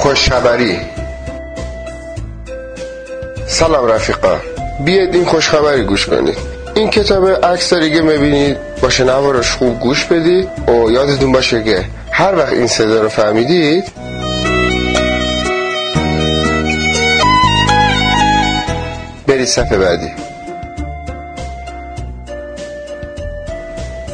خوشخبری. سلام رفیقا، بیاید این خوشخبری گوش کنید. این کتاب عکس دیگه میبینید، با شنواش خوب گوش بدید و یادتون باشه که هر وقت این صدا رو فهمیدید برید صفحه بعدی.